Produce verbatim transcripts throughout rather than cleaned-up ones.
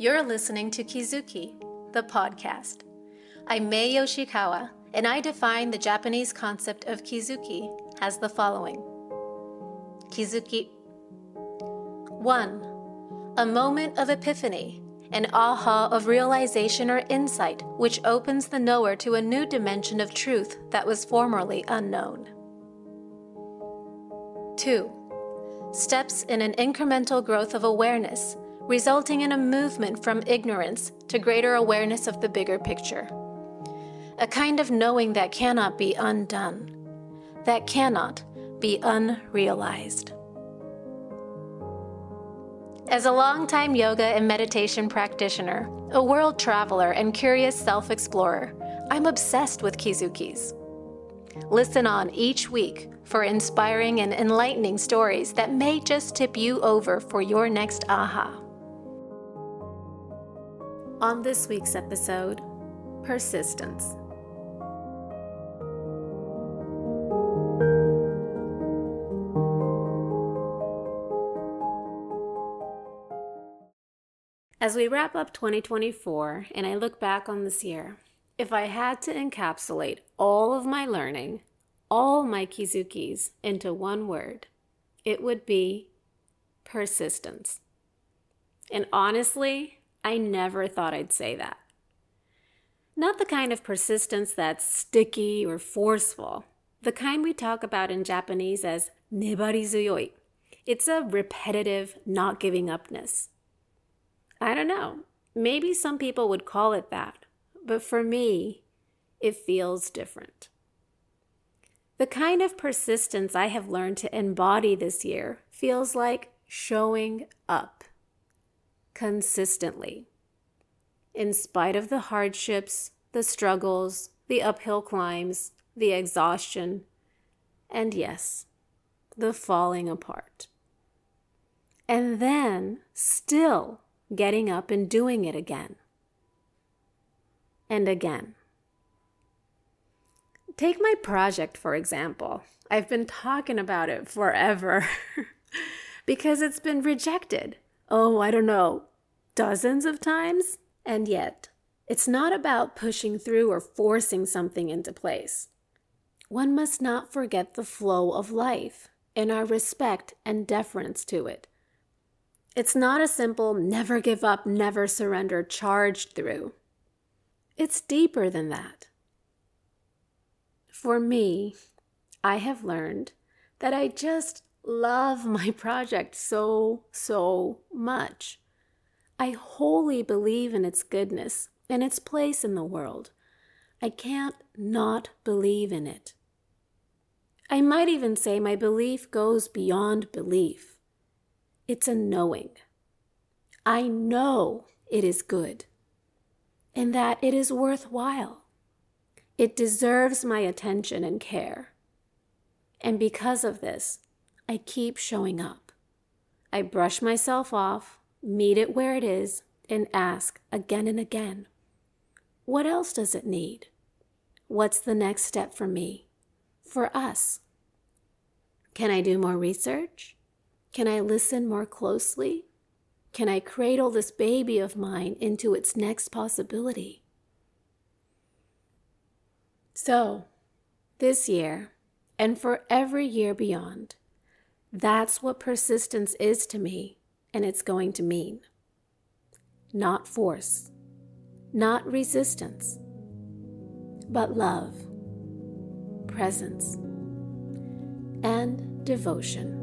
You're listening to Kizuki, the podcast. I'm Mei Yoshikawa, and I define the Japanese concept of Kizuki as the following. Kizuki. one. A moment of epiphany, an aha of realization or insight which opens the knower to a new dimension of truth that was formerly unknown. two. Steps in an incremental growth of awareness, resulting in a movement from ignorance to greater awareness of the bigger picture. A kind of knowing that cannot be undone, that cannot be unrealized. As a longtime yoga and meditation practitioner, a world traveler, and curious self-explorer, I'm obsessed with Kizukis. Listen on each week for inspiring and enlightening stories that may just tip you over for your next aha. On this week's episode, persistence. As we wrap up twenty twenty-four and I look back on this year, if I had to encapsulate all of my learning, all my Kizukis into one word, it would be persistence. And honestly, I never thought I'd say that. Not the kind of persistence that's sticky or forceful, the kind we talk about in Japanese as nebarizuyoi. It's a repetitive, not giving upness. I don't know, maybe some people would call it that, but for me, it feels different. The kind of persistence I have learned to embody this year feels like showing up consistently. In spite of the hardships, the struggles, the uphill climbs, the exhaustion, and yes, the falling apart. And then still getting up and doing it again. And again. Take my project, for example. I've been talking about it forever because it's been rejected. Oh, I don't know, dozens of times? And yet, it's not about pushing through or forcing something into place. One must not forget the flow of life and our respect and deference to it. It's not a simple never give up, never surrender charged through. It's deeper than that. For me, I have learned that I just love my project so, so much. I wholly believe in its goodness and its place in the world. I can't not believe in it. I might even say my belief goes beyond belief. It's a knowing. I know it is good and that it is worthwhile. It deserves my attention and care. And because of this, I keep showing up. I brush myself off, meet it where it is, and ask again and again, what else does it need? What's the next step for me, for us? Can I do more research? Can I listen more closely? Can I cradle this baby of mine into its next possibility? So, this year, and for every year beyond, that's what persistence is to me, and it's going to mean. Not force, not resistance, but love, presence, and devotion.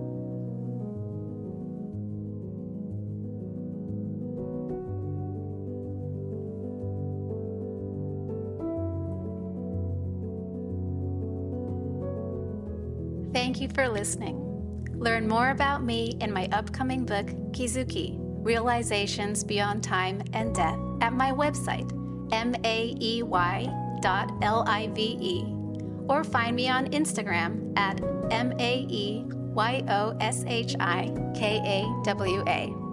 Thank you for listening. Learn more about me in my upcoming book, Kizuki, Realizations Beyond Time and Death, at my website, maey dot live, or find me on Instagram at maeyoshiKawa.